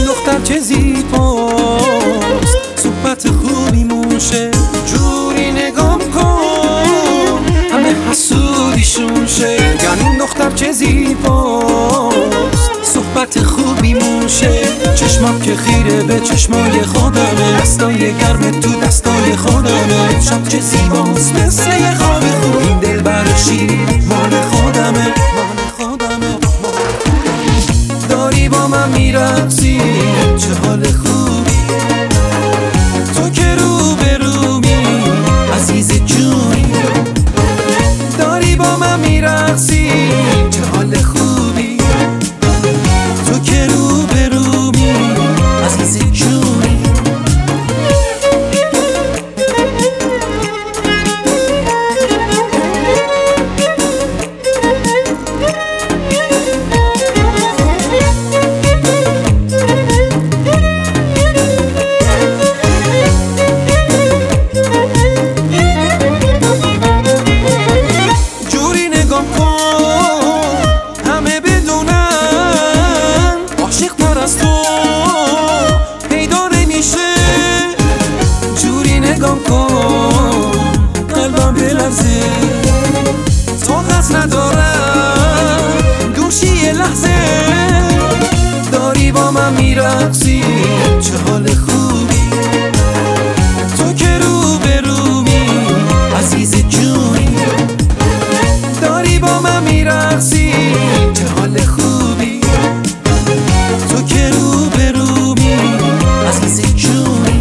دختر چه زیباست، صحبت خوبی موشه، جوری نگام کن همه حسودیشون شه. این دختر چه زیباست، صحبت خوبی موشه، چشمات که خیره به چشمای خودمه، دستای گرم تو دستای خودمه. شب چه زیباست مثل یه خواب خوب، این دل بر شیرین مال خودمه. داری با من میرقصی چه حال خوبی، تو که رو به رومی عزیز جونی. داری با من میرقصی چه حال خوبی، تو که رو به رومی عزیز جونی. همه بدونن عاشق تر از تو پیدا نمیشه، جوری نگام کن قلبم بلرزه، طاقت ندارم دوشی یه لحظه. داری با من میرقصی چه حال خوبی، تو که رو به رومی عزیز جونی. داری با من میرقصی چه حال خوبی، تو که رو به رومی عزیز جونی.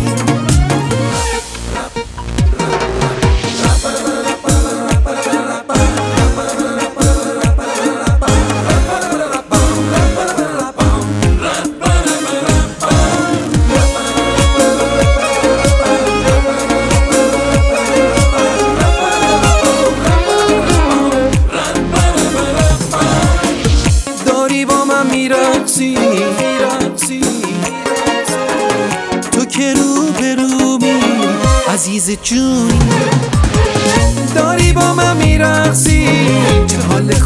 میرقصی تو که رو به رومی عزیز جونی. داری با من میرقصی چه حال